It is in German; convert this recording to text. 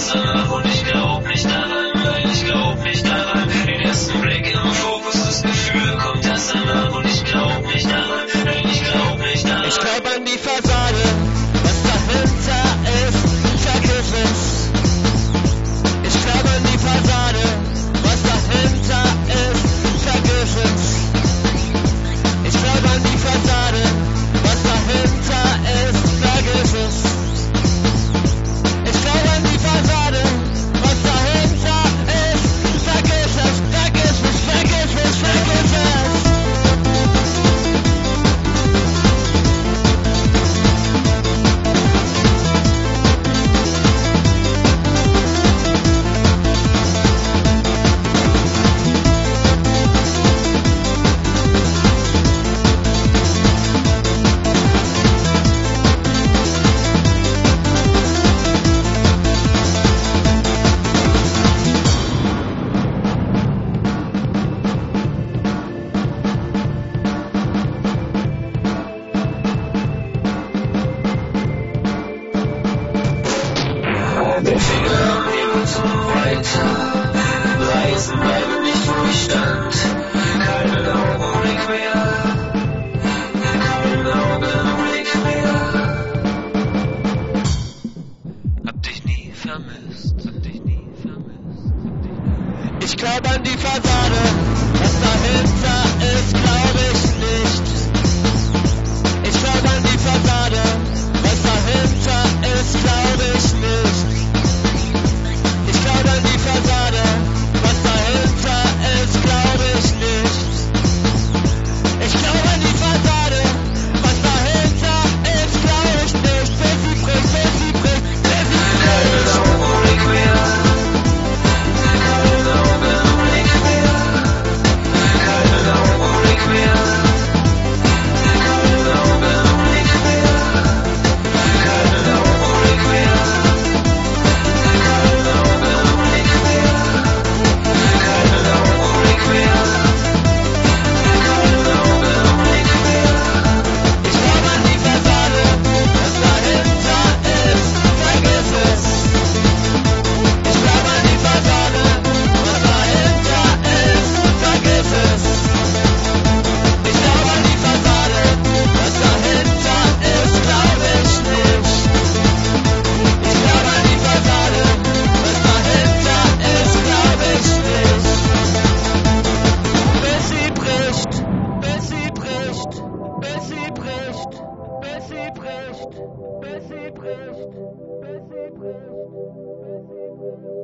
das danach und ich glaub nicht daran, nein, ich glaub nicht daran. Den ersten Blick im Fokus, das Gefühl kommt das danach und ich glaub nicht daran, nein, ich glaub nicht daran. Ich glaub an die Fassade, was dahinter ist, vergiss es. Ich glaub an die Fassade, was dahinter ist, vergiss es. Ich glaub an die Fassade, was dahinter ist, vergiss es. Ich glaub an die Fassade, was dahinter ist, vergiss es, vergiss es, vergiss es, vergiss es. Der Finger am Himmel zum Weiter reisen, bleibe nicht, wo ich stand. Keinen Augenblick mehr, keinen Augenblick mehr. Hab dich nie vermisst, hab dich nie vermisst. Ich glaub an die Fassade, was dahinter ist, glaub ich nicht. Ich glaub an die Fassade, was dahinter ist, glaub ich nicht. Ich glaub an die Fassade, was dahinter ist, glaub ich nicht. Ich glaub an die Fassade, was dahinter ist, glaub ich nicht. Bis sie bricht, bis sie bricht, bis sie bricht. Keinen Augenblick mehr, keinen Augenblick mehr, keinen Augenblick mehr, keinen Augenblick mehr, keinen Augenblick mehr, keinen Augenblick mehr, keinen Augenblick mehr, keinen Augenblick mehr. Ich glaub an die Fassade, was dahinter ist, vergiss es. Ich glaub an die Fassade, was dahinter ist, vergiss es. Ich glaub an die Fassade, was dahinter ist, glaub ich nicht. Ich glaub an die Fassade, was dahinter ist, glaub ich nicht. Bis sie bricht, bis sie bricht, bis sie bricht, bis sie bricht, bis sie bricht, bis sie bricht, bis sie bricht.